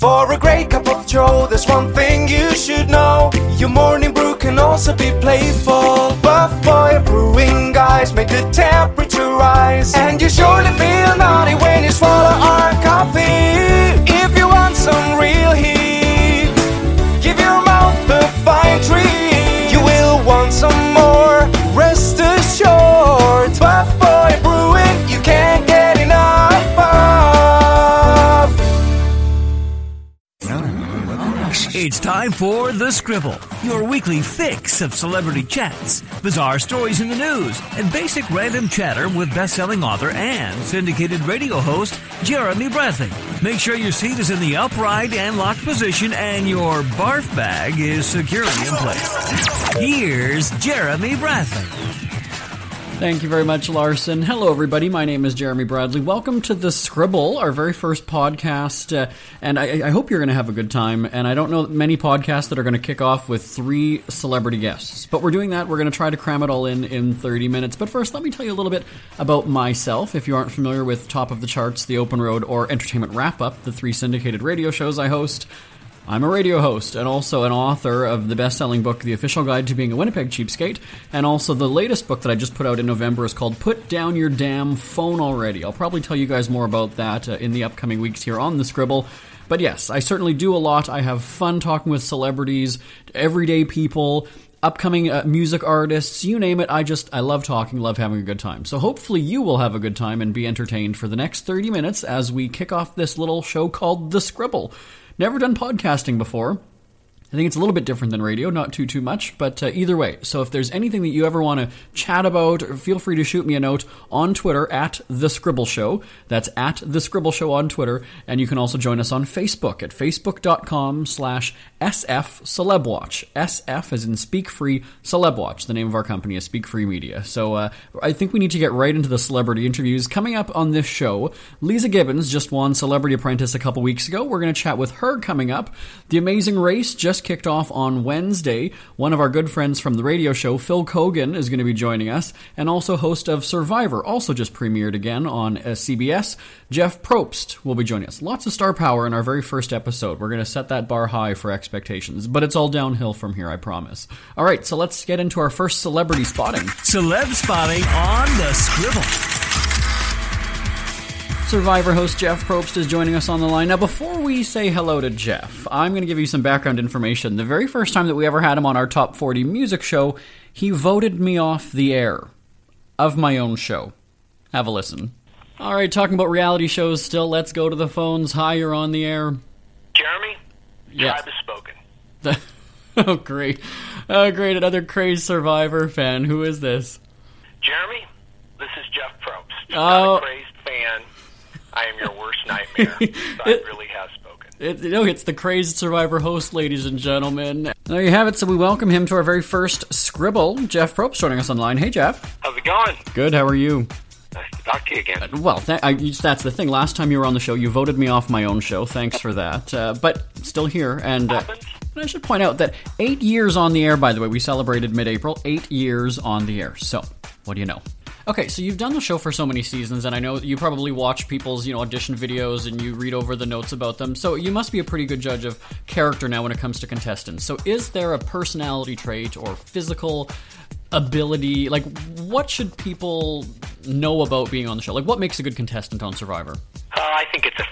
For a great cup of joe, there's one thing you should know. Your morning brew can also be playful. Buff Boy Brewing guys make the temperature rise, and you surely feel naughty when you swallow our coffee. If you want some real heat, give your mouth a fine treat. You will want some more, rest assured. Buff Boy Brewing, you can't get enough of. It's time for The Scribble, your weekly fix of celebrity chats, bizarre stories in the news, and basic random chatter with best-selling author and syndicated radio host Jeremy Bradley. Make sure your seat is in the upright and locked position and your barf bag is securely in place. Here's Jeremy Bradley. Thank you very much, Larson. Hello, everybody. My name is Jeremy Bradley. Welcome to The Scribble, our very first podcast, and I hope you're going to have a good time. And I don't know many podcasts that are going to kick off with 3 celebrity guests, but we're doing that. We're going to try to cram it all in 30 minutes. But first, let me tell you a little bit about myself. If you aren't familiar with Top of the Charts, The Open Road, or Entertainment Wrap-Up, the 3 syndicated radio shows I host, I'm a radio host and also an author of the best-selling book, The Official Guide to Being a Winnipeg Cheapskate, and also the latest book that I just put out in November is called Put Down Your Damn Phone Already. I'll probably tell you guys more about that in the upcoming weeks here on The Scribble. But yes, I certainly do a lot. I have fun talking with celebrities, everyday people, upcoming music artists, you name it. I love talking, love having a good time. So hopefully you will have a good time and be entertained for the next 30 minutes as we kick off this little show called The Scribble. Never done podcasting before. I think it's a little bit different than radio, not too much, but either way. So if there's anything that you ever want to chat about, feel free to shoot me a note on Twitter at The Scribble Show. That's at The Scribble Show on Twitter. And you can also join us on Facebook at facebook.com/SF-Celebwatch. SF as in Speak Free Celebwatch. The name of our company is Speak Free Media. So I think we need to get right into the celebrity interviews. Coming up on this show, Lisa Gibbons just won Celebrity Apprentice a couple weeks ago. We're going to chat with her coming up. The Amazing Race just kicked off on Wednesday. One of our good friends from the radio show, Phil Kogan, is going to be joining us, and also host of Survivor, also just premiered again on CBS. Jeff Probst will be joining us. Lots of star power in our very first episode. We're going to set that bar high for expectations, but it's all downhill from here, I promise. All right, so let's get into our first celebrity spotting. Celeb spotting on The Scribble. Survivor host Jeff Probst is joining us on the line. Now, before we say hello to Jeff, I'm going to give you some background information. The very first time that we ever had him on our Top 40 music show, he voted me off the air of my own show. Have a listen. All right, talking about reality shows still, let's go to the phones. Hi, you're on the air. Jeremy? Yes. Tribe has spoken. Oh, great. Oh, great, another crazy Survivor fan. Who is this? Jeremy, this is Jeff Probst. Oh. Not a crazed fan. I am your worst nightmare. Tribe really has spoken. It's the crazed Survivor host, ladies and gentlemen. There you have it. So we welcome him to our very first Scribble. Jeff Probst joining us online. Hey, Jeff. How's it going? Good. How are you? Nice to talk to you again. Well, that's the thing. Last time you were on the show, you voted me off my own show. Thanks for that. But still here. And I should point out that 8 years on the air, by the way. We celebrated mid-April. 8 years on the air. So, what do you know? Okay, so you've done the show for so many seasons, and I know you probably watch people's, audition videos and you read over the notes about them, so you must be a pretty good judge of character now when it comes to contestants. So is there a personality trait or physical ability, what should people know about being on the show? What makes a good contestant on Survivor? I think it's a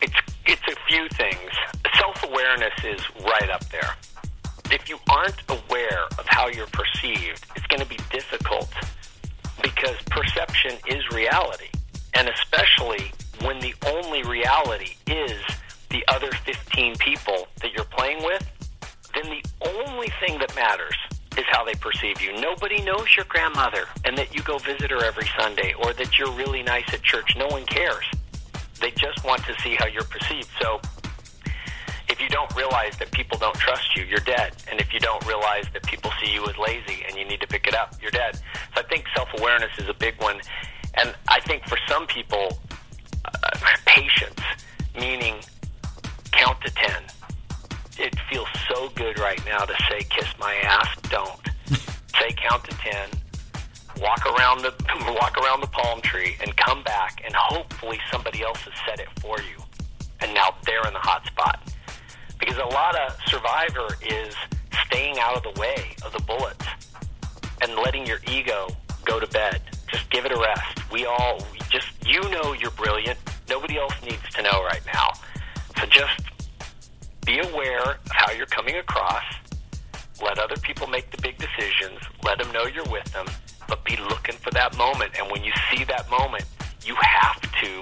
few things. Self-awareness is right up there. If you aren't aware of how you're perceived, it's going to be difficult, because perception is reality, and especially when the only reality is the other 15 people that you're playing with, then the only thing that matters is how they perceive you. Nobody knows your grandmother and that you go visit her every Sunday, or that you're really nice at church. No one cares. They just want to see how you're perceived. So if you don't realize that people don't trust you, you're dead. And if you don't realize that people see you as lazy and you need to pick it up, you're dead. So I think self-awareness is a big one. And I think for some people, patience, meaning count to 10. It feels so good right now to say, kiss my ass, don't. Say count to 10, walk around the palm tree, and come back, and hopefully somebody else has said it for you. And now they're in the hot spot. Because a lot of Survivor is staying out of the way of the bullets and letting your ego go to bed. Just give it a rest. You know you're brilliant. Nobody else needs to know right now. So just be aware of how you're coming across. Let other people make the big decisions. Let them know you're with them. But be looking for that moment. And when you see that moment, you have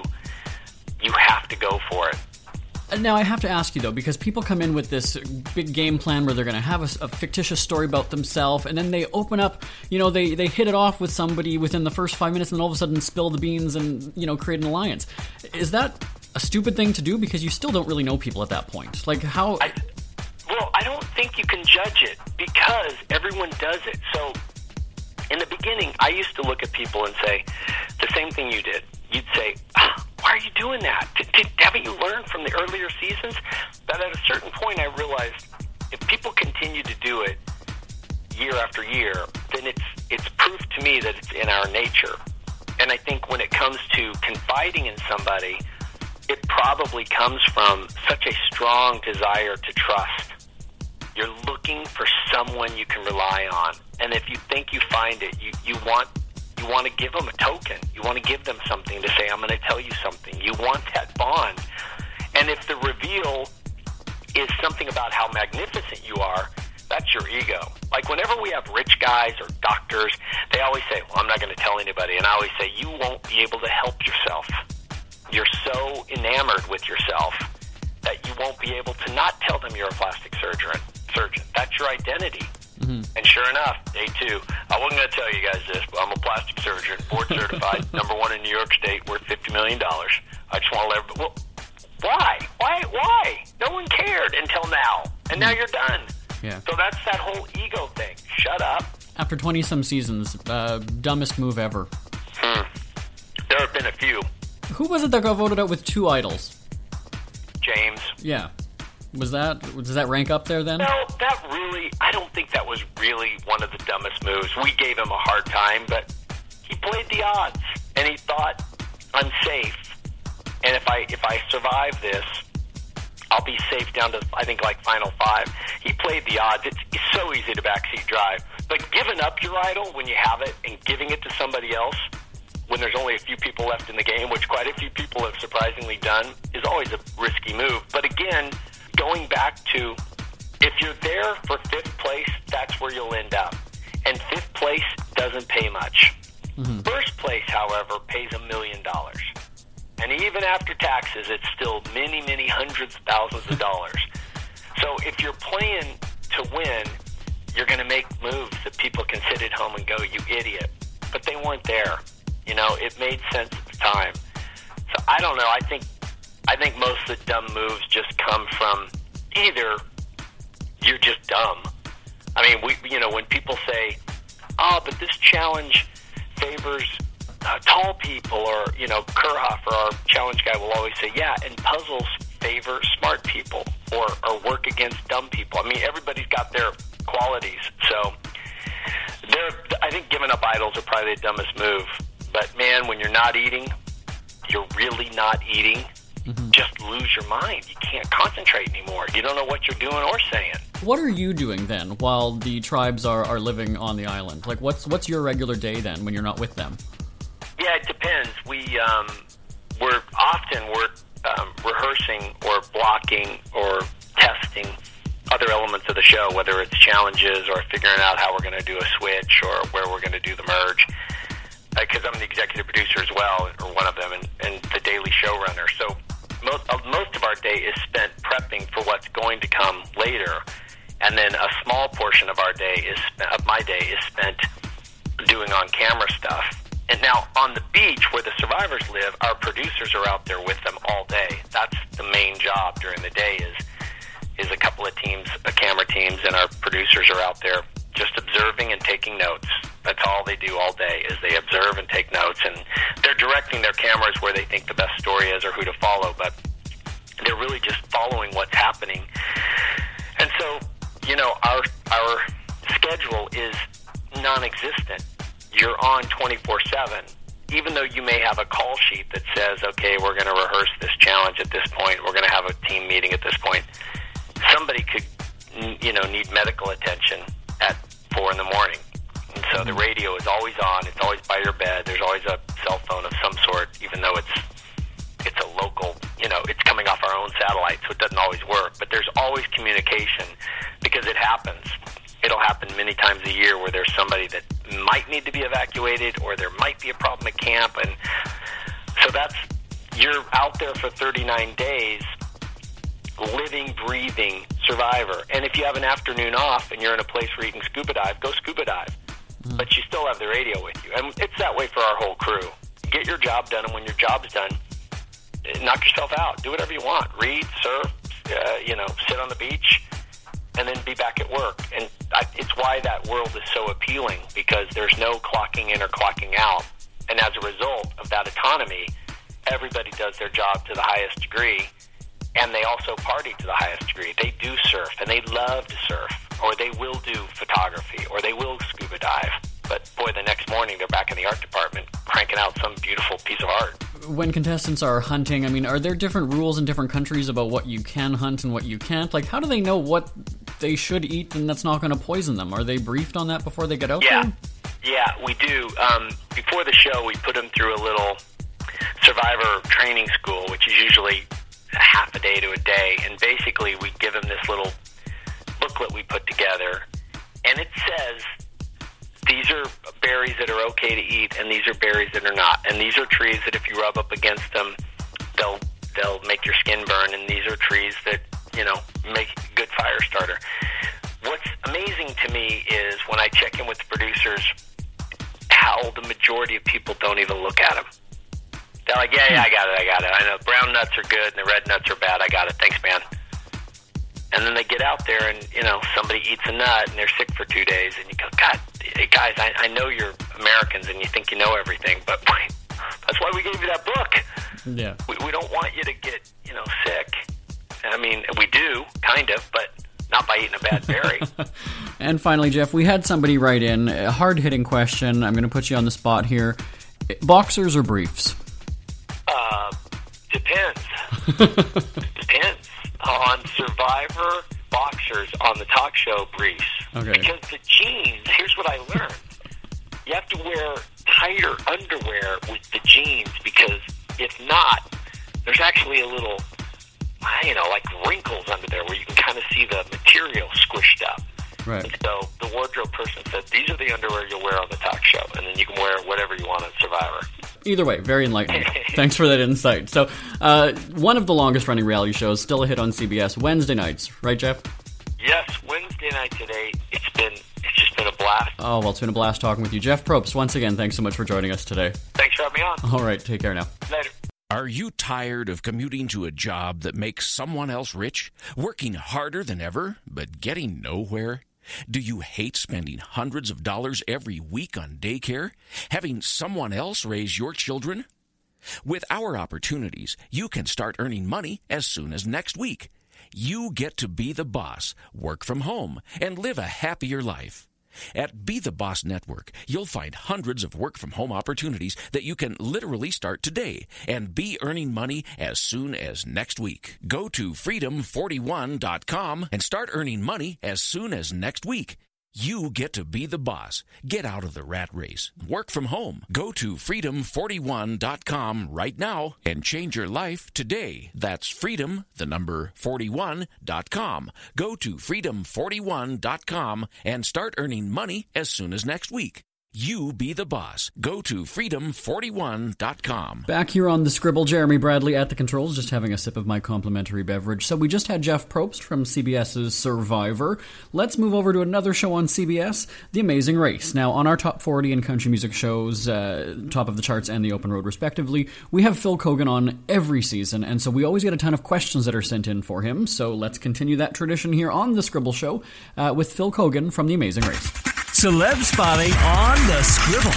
to go for it. Now, I have to ask you, though, because people come in with this big game plan where they're going to have a fictitious story about themselves, and then they open up, they hit it off with somebody within the first 5 minutes, and all of a sudden spill the beans and, create an alliance. Is that a stupid thing to do? Because you still don't really know people at that point. Like, how... I don't think you can judge it, because everyone does it. So, in the beginning, I used to look at people and say, the same thing you did. You'd say, why are you doing that? Haven't you learned from the earlier seasons? But at a certain point, I realized if people continue to do it year after year, then it's proof to me that it's in our nature. And I think when it comes to confiding in somebody, it probably comes from such a strong desire to trust. You're looking for someone you can rely on. And if you think you find it, you want to give them a token. You want to give them something to say, I'm going to tell you something. You want that bond. And if the reveal is something about how magnificent you are, that's your ego. Like whenever we have rich guys or doctors, they always say, well, I'm not going to tell anybody. And I always say, you won't be able to help yourself. You're so enamored with yourself that you won't be able to not tell them you're a plastic surgeon. That's your identity. Mm-hmm. And sure enough, day 2, I wasn't going to tell you guys this, but I'm a plastic surgeon, board certified, #1 in New York State, worth $50 million. I just want to let everybody... Well, why? No one cared until now. And now you're done. Yeah. So that's that whole ego thing. Shut up. After 20-some seasons, dumbest move ever. There have been a few. Who was it that got voted out with 2 idols? James. Yeah. Does that rank up there then? No, I don't think that was really one of the dumbest moves. We gave him a hard time, but he played the odds, and he thought, I'm safe. And if I survive this, I'll be safe down to, I think, like final 5. He played the odds. It's so easy to backseat drive. But giving up your idol when you have it and giving it to somebody else when there's only a few people left in the game, which quite a few people have surprisingly done, is always a risky move. But again, going back to, if you're there for 5th place, that's where you'll end up. And 5th place doesn't pay much. Mm-hmm. 1st place, however, pays $1 million. And even after taxes, it's still many, many hundreds of thousands of dollars. So if you're playing to win, you're going to make moves that people can sit at home and go, you idiot. But they weren't there. It made sense at the time. So I don't know. I think most of the dumb moves just come from either you're just dumb. I mean, when people say, "Oh, but this challenge favors tall people," or Kurhoff, our challenge guy, will always say, "Yeah, and puzzles favor smart people or work against dumb people." I mean, everybody's got their qualities. So, I think giving up idols are probably the dumbest move. But man, when you're not eating, you're really not eating. Mm-hmm. Just lose your mind. You can't concentrate anymore. You don't know what you're doing or saying. What are you doing then while the tribes are living on the island? Like, what's your regular day then when you're not with them? Yeah, it depends. We're rehearsing or blocking or testing other elements of the show, whether it's challenges or figuring out how we're going to do a switch or where we're going to do the merge. Because I'm the executive producer as well, or one of them, and the daily showrunner. So most of our day is spent prepping for what's going to come later, and then a small portion of my day is spent doing on-camera stuff. And now on the beach where the survivors live, our producers are out there with them all day. That's the main job during the day is a couple of teams, camera teams, and our producers are out there just observing and taking notes. That's all they do all day is they observe and take notes, and they're directing their cameras where they think the best story is or who to follow, but they're really just following what's happening. And so, our schedule is non-existent. You're on 24/7, even though you may have a call sheet that says, okay, we're going to rehearse this challenge at this point, we're going to have a team meeting at this point. somebody could, need medical attention at 4 in the morning. And so the radio is always on. It's always by your bed. There's always a cell phone of some sort, even though it's a local, it's coming off our own satellite, so it doesn't always work. But there's always communication because it happens. It'll happen many times a year where there's somebody that might need to be evacuated or there might be a problem at camp. And so you're out there for 39 days, living, breathing survivor. And if you have an afternoon off and you're in a place where you can scuba dive, go scuba dive. But you still have the radio with you. And it's that way for our whole crew. Get your job done, and when your job's done, knock yourself out. Do whatever you want. Read, surf, sit on the beach, and then be back at work. And it's why that world is so appealing, because there's no clocking in or clocking out. And as a result of that autonomy, everybody does their job to the highest degree, and they also party to the highest degree. They do surf, and they love to surf, or they will do photography, or they will scuba dive. But, boy, the next morning they're back in the art department cranking out some beautiful piece of art. When contestants are hunting, are there different rules in different countries about what you can hunt and what you can't? Like, how do they know what they should eat and that's not going to poison them? Are they briefed on that before they get out there? Yeah, we do. Before the show, we put them through a little survivor training school, which is usually a half a day to a day. And basically, we give them this little booklet we put together, and it says, these are berries that are okay to eat, and these are berries that are not. And these are trees that if you rub up against them, they'll make your skin burn. And these are trees that, make a good fire starter. What's amazing to me is when I check in with the producers, how the majority of people don't even look at them. They're like, yeah, I got it. I know brown nuts are good and the red nuts are bad. I got it. Thanks, man. And then they get out there and, somebody eats a nut and they're sick for 2 days. And you go, God, guys, I know you're Americans and you think you know everything, but that's why we gave you that book. Yeah. We don't want you to get, sick. We do, kind of, but not by eating a bad berry. And finally, Jeff, we had somebody write in a hard-hitting question. I'm going to put you on the spot here. Boxers or briefs? Depends. Depends. On Survivor, boxers. On the talk show, briefs. Okay. Because the jeans, here's what I learned. You have to wear tighter underwear with the jeans, because if not, there's actually a little, like wrinkles under there where you can kind of see the material squished up. Right. And so the wardrobe person said, these are the underwear you'll wear on the talk show, and then you can wear whatever you want on Survivor. Either way, very enlightening. Thanks for that insight. So, one of the longest-running reality shows, still a hit on CBS, Wednesday nights. Right, Jeff? Yes, Wednesday night today. It's just been a blast. Oh, well, it's been a blast talking with you. Jeff Probst, once again, thanks so much for joining us today. Thanks for having me on. All right, take care now. Later. Are you tired of commuting to a job that makes someone else rich? Working harder than ever, but getting nowhere? Do you hate spending hundreds of dollars every week on daycare? Having someone else raise your children? With our opportunities, you can start earning money as soon as next week. You get to be the boss, work from home, and live a happier life. At Be the Boss Network, you'll find hundreds of work-from-home opportunities that you can literally start today and be earning money as soon as next week. Go to freedom41.com and start earning money as soon as next week. You get to be the boss. Get out of the rat race. Work from home. Go to freedom41.com right now and change your life today. That's freedom, the number 41.com. Go to freedom41.com and start earning money as soon as next week. You be the boss. Go to freedom41.com. Back here on the Scribble, Jeremy Bradley at the controls, just having a sip of my complimentary beverage. So we just had Jeff Probst from CBS's Survivor. Let's move over to another show on CBS, The Amazing Race. Now, on our top 40 and country music shows, top of the charts and the open road respectively, we have Phil Keoghan on every season, and so we always get a ton of questions that are sent in for him. So let's continue that tradition here on the Scribble Show with Phil Keoghan from The Amazing Race. Celeb spotting on the Scribble.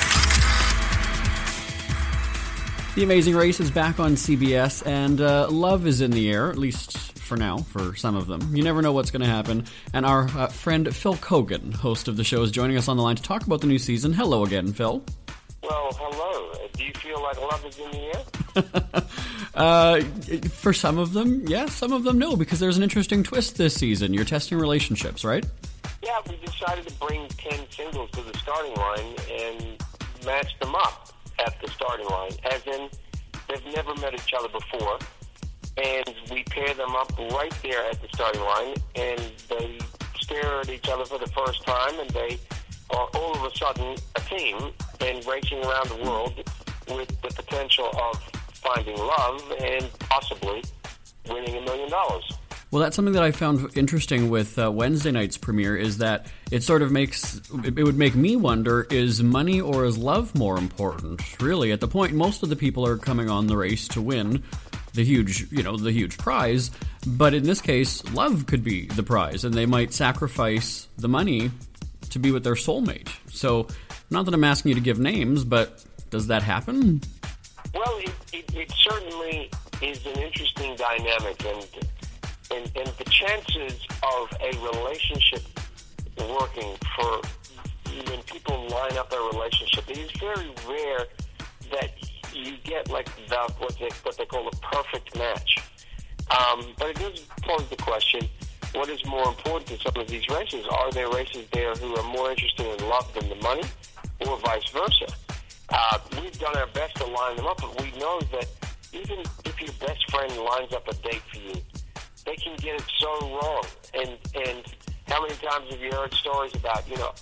The Amazing Race is back on CBS, and love is in the air, at least for now, for some of them. You never know what's going to happen. And our friend Phil Keoghan, host of the show, is joining us on the line to talk about the new season. Hello again, Phil. Well, hello. Do you feel like love is in the For some of them, yes. Some of them, no, because there's an interesting twist this season. You're testing relationships, right? Yeah, we decided to bring 10 singles to the starting line and match them up at the starting line, as in they've never met each other before, and we pair them up right there at the starting line, and they stare at each other for the first time, and they are all of a sudden a team and racing around the world with the potential of finding love and possibly winning $1 million. Well, that's something that I found interesting with Wednesday night's premiere, is that it sort of it would make me wonder, is money or is love more important? Really, at the point, most of the people are coming on the race to win the huge prize, but in this case, love could be the prize, and they might sacrifice the money to be with their soulmate. So, not that I'm asking you to give names, but does that happen? Well, it certainly is an interesting dynamic, and the chances of a relationship working for when people line up a relationship, it is very rare that you get like what they call a perfect match. But it does pose the question, what is more important in some of these races? Are there races there who are more interested in love than the money, or vice versa? We've done our best to line them up, but we know that even if your best friend lines up a date for you, they can get it so wrong. And how many times have you heard stories about,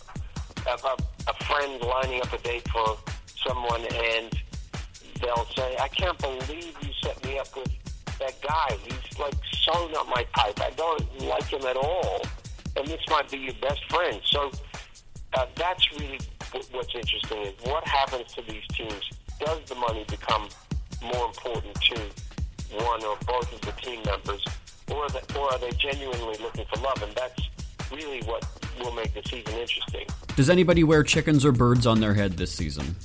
a friend lining up a date for someone, and they'll say, I can't believe you set me up with that guy. He's like so not my type. I don't like him at all. And this might be your best friend. So that's really what's interesting, is what happens to these teams. Does the money become more important to one or both of the team members, or are they genuinely looking for love? And that's really what will make the season interesting. Does anybody wear chickens or birds on their head this season?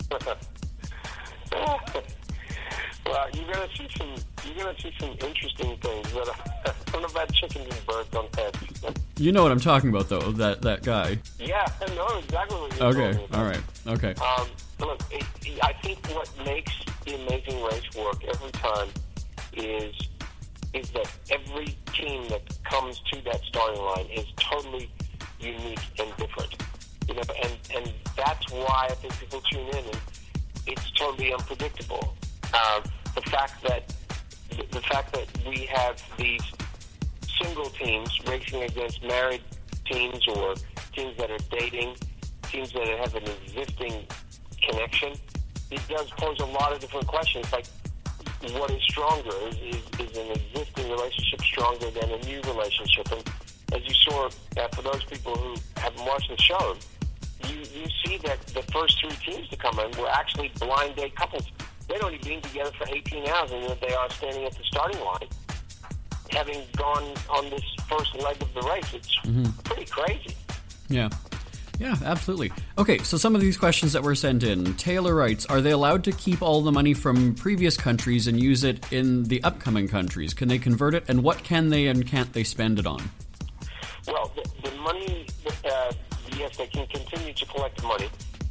Well, you're gonna see some interesting things. But I don't know about chickens and birds on heads. You know what I'm talking about, though. That guy. Yeah, I know exactly what you're talking about. All right. Okay. Look, I think what makes The Amazing Race work every time is that every team that comes to that starting line is totally unique and different. And that's why I think people tune in, and it's totally unpredictable. The fact that we have these single teams racing against married teams, or teams that are dating, teams that have an existing connection, it does pose a lot of different questions, like what is stronger? Is an existing relationship stronger than a new relationship? And as you saw, for those people who haven't watched the show, you see that the first three teams to come in were actually blind date couples. They'd only been together for 18 hours, and yet they are standing at the starting line, having gone on this first leg of the race. It's pretty crazy. Yeah. Yeah, absolutely. Okay, so some of these questions that were sent in. Taylor writes, are they allowed to keep all the money from previous countries and use it in the upcoming countries? Can they convert it? And what can they and can't they spend it on? Well, the money, yes, they can continue to collect money.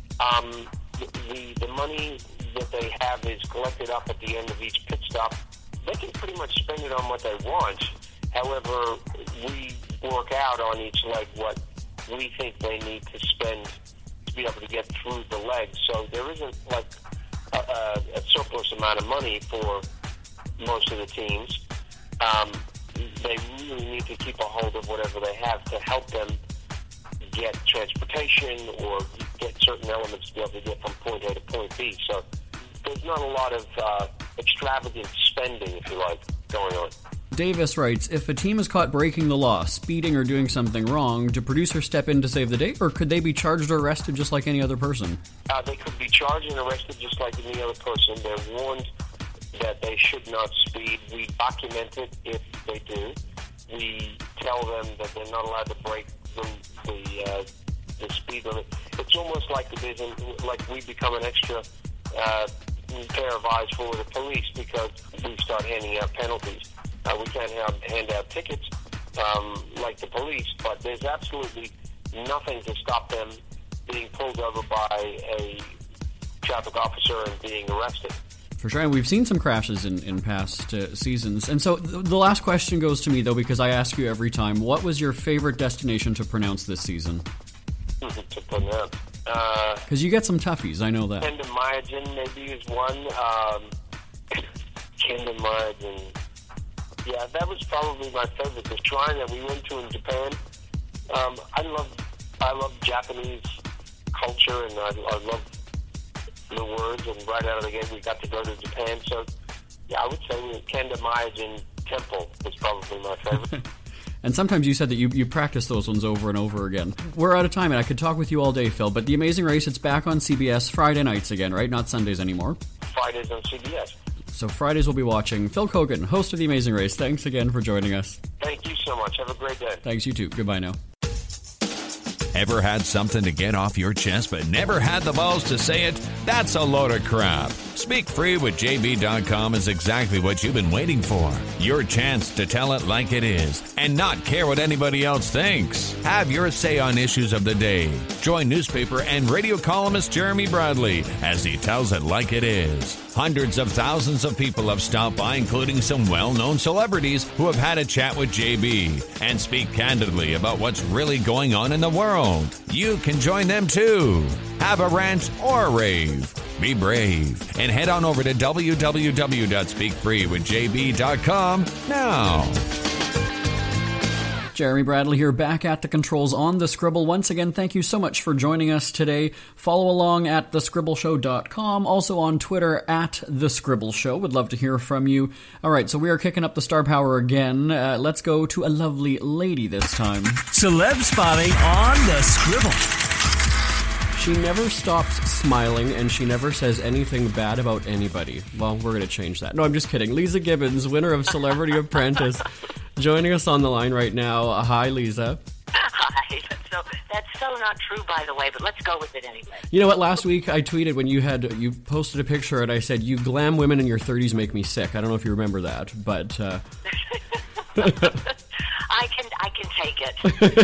The money that they have is collected up at the end of each pit stop. They can pretty much spend it on what they want. However, we work out on each leg what we think they need to spend to be able to get through the leg. So there isn't like a surplus amount of money for most of the teams. They really need to keep a hold of whatever they have to help them get transportation or get certain elements to be able to get from point A to point B. So there's not a lot of extravagant spending, if you like, going on. Davis writes, if a team is caught breaking the law, speeding or doing something wrong, do producers step in to save the day, or could they be charged or arrested just like any other person? They could be charged and arrested just like any other person. They're warned that they should not speed. We document it if they do. We tell them that they're not allowed to break the speed limit. It's almost like we become an extra pair of eyes for the police because we start handing out penalties. We can't hand out tickets like the police, but there's absolutely nothing to stop them being pulled over by a traffic officer and being arrested. For sure, and we've seen some crashes in past seasons. And so the last question goes to me, though, because I ask you every time, what was your favorite destination to pronounce this season? To pronounce? Because you get some toughies, I know that. Kendamayagen maybe is one. Kendamayagen. Yeah, that was probably my favorite. The shrine that we went to in Japan. I love Japanese culture, and I love the words, and right out of the gate we got to go to Japan. So, yeah, I would say the Kendamayagen Temple was probably my favorite. And sometimes you said that you practice those ones over and over again. We're out of time, and I could talk with you all day, Phil, but The Amazing Race, it's back on CBS Friday nights again, right? Not Sundays anymore. Fridays on CBS. So Fridays we'll be watching. Phil Kogan, host of The Amazing Race, thanks again for joining us. Thank you so much. Have a great day. Thanks, you too. Goodbye now. Ever had something to get off your chest but never had the balls to say it? That's a load of crap. Speak Free with JB.com is exactly what you've been waiting for. Your chance to tell it like it is and not care what anybody else thinks. Have your say on issues of the day. Join newspaper and radio columnist Jeremy Bradley as he tells it like it is. Hundreds of thousands of people have stopped by, including some well-known celebrities who have had a chat with JB and speak candidly about what's really going on in the world. You can join them too. Have a rant or a rave. Be brave and head on over to www.speakfreewithjb.com now. Jeremy Bradley here, back at the controls on The Scribble. Once again, thank you so much for joining us today. Follow along at thescribbleshow.com, also on Twitter at The Scribble Show. Would love to hear from you. All right, so we are kicking up the star power again. Let's go to a lovely lady this time. Celeb spotting on The Scribble. She never stops smiling, and she never says anything bad about anybody. Well, we're going to change that. No, I'm just kidding. Lisa Gibbons, winner of Celebrity Apprentice, joining us on the line right now. Hi, Lisa. Hi. That's so not true, by the way, but let's go with it anyway. You know what? Last week I tweeted when you posted a picture, and I said, "You glam women in your 30s make me sick." I don't know if you remember that, but... I can take it.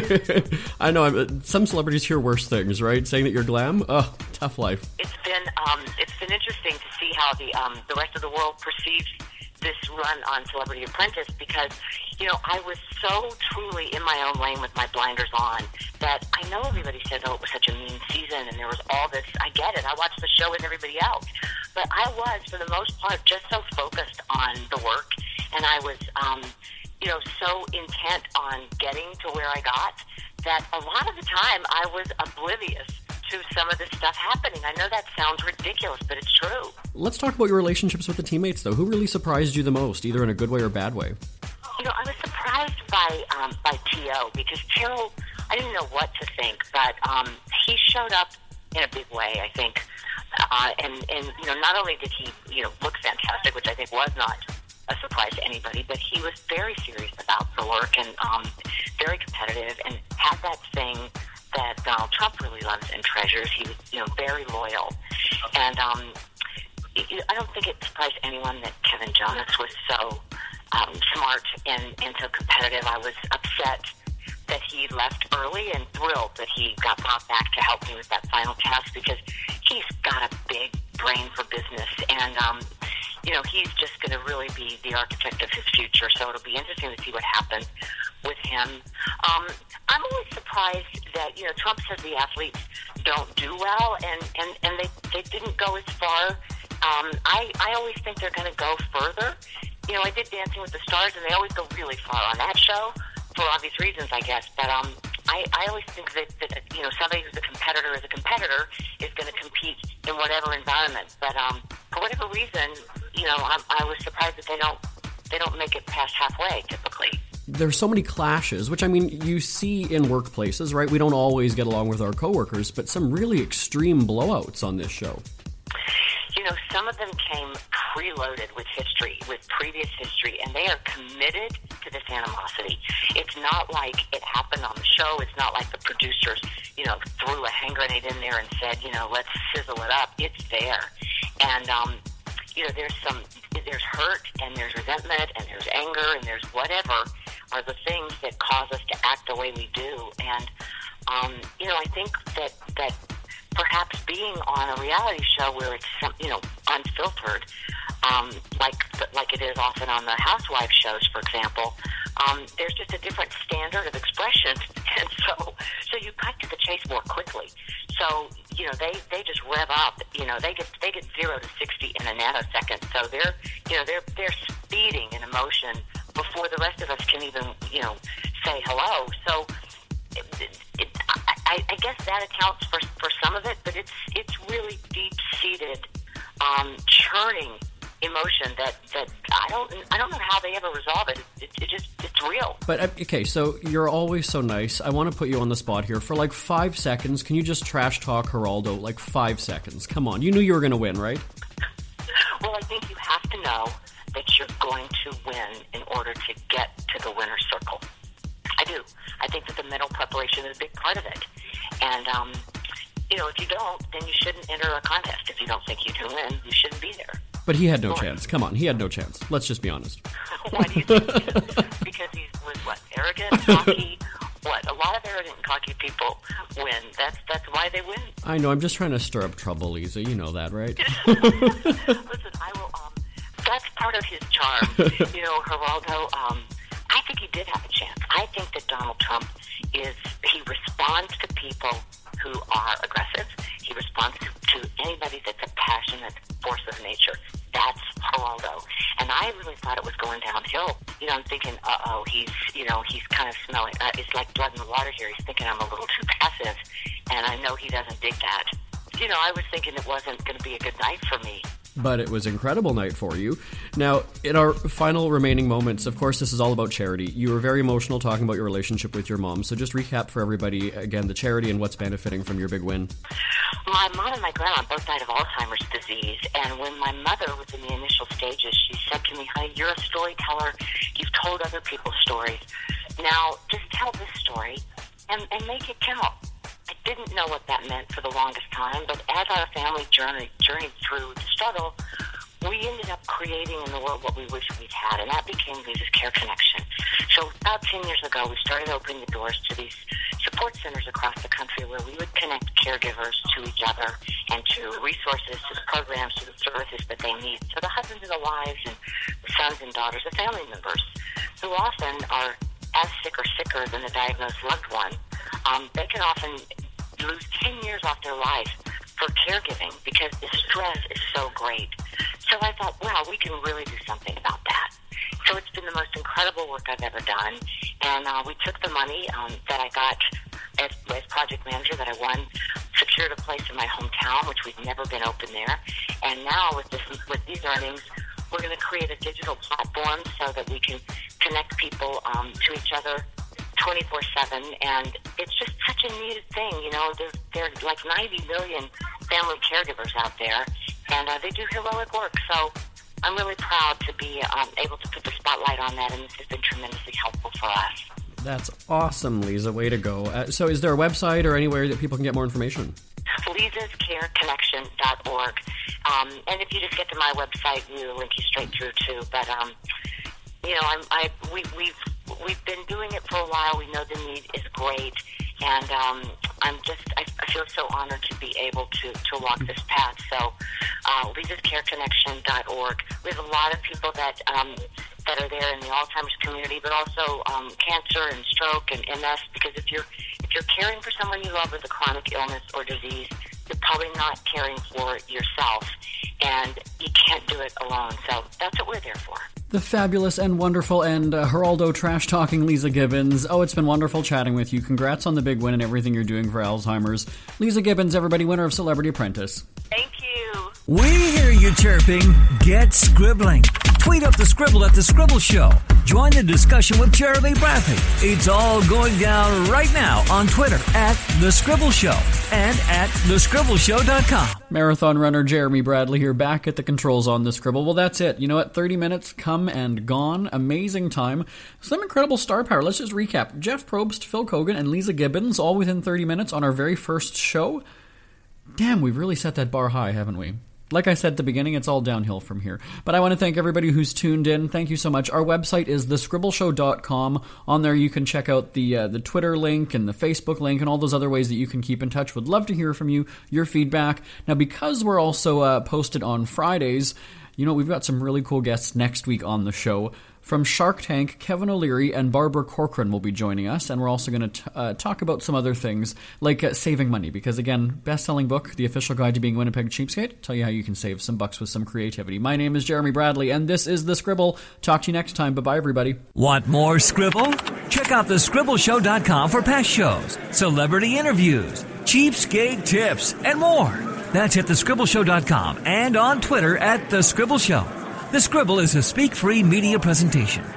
I know. Some celebrities hear worse things, right? Saying that you're glam. Oh, tough life. It's been interesting to see how the rest of the world perceives this run on Celebrity Apprentice, because I was so truly in my own lane with my blinders on that I know everybody said, "Oh, it was such a mean season," and there was all this. I get it. I watched the show with everybody else, but I was, for the most part, just so focused on the work, and I was. So intent on getting to where I got that a lot of the time I was oblivious to some of this stuff happening. I know that sounds ridiculous, but it's true. Let's talk about your relationships with the teammates, though. Who really surprised you the most, either in a good way or bad way? I was surprised by T.O. because Terrell, I didn't know what to think, but he showed up in a big way, I think. And not only did he, look fantastic, which I think was not a surprise to anybody, but he was very serious about the work and very competitive and had that thing that Donald Trump really loves and treasures. He was, very loyal. And I don't think it surprised anyone that Kevin Jonas was so smart and so competitive. I was upset that he left early and thrilled that he got brought back to help me with that final task, because he's got a big brain for business, and he's just going to really be the architect of his future, so it'll be interesting to see what happens with him. I'm always surprised that, Trump says the athletes don't do well, and they didn't go as far. I always think they're going to go further. I did Dancing with the Stars, and they always go really far on that show, for obvious reasons, I guess, but I always think that somebody who's a competitor is going to compete in whatever environment, but for whatever reason, I was surprised that they don't make it past halfway, typically. There's so many clashes, which, you see in workplaces, right? We don't always get along with our coworkers, but some really extreme blowouts on this show. Some of them came preloaded with history, with previous history, and they are committed to this animosity. It's not like it happened on the show. It's not like the producers, threw a hand grenade in there and said, let's sizzle it up. It's there. And, there's hurt, and there's resentment, and there's anger, and there's whatever are the things that cause us to act the way we do. And, I think that perhaps being on a reality show where it's, unfiltered, like it is often on the housewife shows, for example, there's just a different standard of expression, and so you cut to the chase more quickly. So they just rev up. They get 0 to 60 in a nanosecond. So they're speeding in emotion before the rest of us can even say hello. So I guess that accounts for some of it, but it's really deep seated, churning emotion that I don't know how they ever resolve it. It's real. But okay, so you're always so nice. I want to put you on the spot here for like 5 seconds. Can you just trash talk Geraldo like 5 seconds? Come on, you knew you were going to win, right? Well, I think you have to know that you're going to win in order to get to the winner's circle. I do. I think that the mental preparation is a big part of it, and if you don't, then you shouldn't enter a contest. If you don't think you can win, you shouldn't be there. But he had no chance. Come on, he had no chance. Let's just be honest. Why do you think? Because he was arrogant, cocky. A lot of arrogant and cocky people win. That's why they win. I know. I'm just trying to stir up trouble, Lisa. You know that, right? Listen, I will. That's part of his charm. Geraldo. I think he did have a chance. I think that Donald Trump he responds to people who are aggressive. He responds to anybody that's a passionate force of nature. That's Geraldo. And I really thought it was going downhill. I'm thinking, he's kind of smelling. It's like blood in the water here. He's thinking I'm a little too passive, and I know he doesn't dig that. I was thinking it wasn't going to be a good night for me. But it was an incredible night for you. Now, in our final remaining moments, of course, this is all about charity. You were very emotional talking about your relationship with your mom. So just recap for everybody, again, the charity and what's benefiting from your big win. My mom and my grandma both died of Alzheimer's disease. And when my mother was in the initial stages, she said to me, honey, you're a storyteller. You've told other people's stories. Now, just tell this story and make it count. I didn't know what that meant for the longest time, but as our family journeyed through the struggle, we ended up creating in the world what we wish we'd had, and that became Lisa's Care Connection. So about 10 years ago, we started opening the doors to these support centers across the country where we would connect caregivers to each other and to resources, to the programs, to the services that they need. So the husbands and the wives and the sons and daughters, the family members, who often are as sick or sicker than the diagnosed loved one, they can often lose 10 years off their life for caregiving because the stress is so great. So I thought, wow, we can really do something about that. So it's been the most incredible work I've ever done. And we took the money that I got as project manager that I won, secured a place in my hometown, which we've never been open there. And now with these earnings, we're going to create a digital platform so that we can connect people to each other 24/7, and it's just such a needed thing. There's like 90 million family caregivers out there, and they do heroic work. So I'm really proud to be able to put the spotlight on that, and this has been tremendously helpful for us. That's awesome, Lisa. Way to go. So is there a website or anywhere that people can get more information? Lisa'sCareConnection.org. And if you just get to my website, we'll link you straight through too. But we've been doing it for a while. We know the need is great, and I feel so honored to be able to walk this path. So, Lisa'sCareConnection.org. We have a lot of people that are there in the Alzheimer's community, but also cancer and stroke and MS. Because if you're caring for someone you love with a chronic illness or disease, you're probably not caring for yourself, and you can't do it alone. So that's what we're there for. The fabulous and wonderful and Geraldo trash-talking Lisa Gibbons. Oh, it's been wonderful chatting with you. Congrats on the big win and everything you're doing for Alzheimer's. Lisa Gibbons, everybody, winner of Celebrity Apprentice. Thank you. We hear you chirping. Get scribbling. Tweet up the scribble at The Scribble Show. Join the discussion with Jeremy Bradley. It's all going down right now on Twitter at The Scribble Show and at thescribbleshow.com. Marathon runner Jeremy Bradley here, back at the controls on The Scribble. Well, that's it. You know what? 30 minutes come and gone. Amazing time. Some incredible star power. Let's just recap. Jeff Probst, Phil Kogan, and Lisa Gibbons, all within 30 minutes on our very first show. Damn, we've really set that bar high, haven't we? like I said at the beginning, it's all downhill from here. But I want to thank everybody who's tuned in. Thank you so much. Our website is thescribbleshow.com. On there you can check out the Twitter link and the Facebook link and all those other ways that you can keep in touch. Would love to hear from you, your feedback. Now, because we're also posted on Fridays, we've got some really cool guests next week on the show. From Shark Tank, Kevin O'Leary and Barbara Corcoran will be joining us, and we're also going to talk about some other things, like saving money, because, again, best-selling book, The Official Guide to Being a Winnipeg Cheapskate, tell you how you can save some bucks with some creativity. My name is Jeremy Bradley, and this is The Scribble. Talk to you next time. Bye-bye, everybody. Want more Scribble? Check out thescribbleshow.com for past shows, celebrity interviews, cheapskate tips, and more. That's at thescribbleshow.com and on Twitter at The Scribble Show. The Scribble is a speak-free media presentation.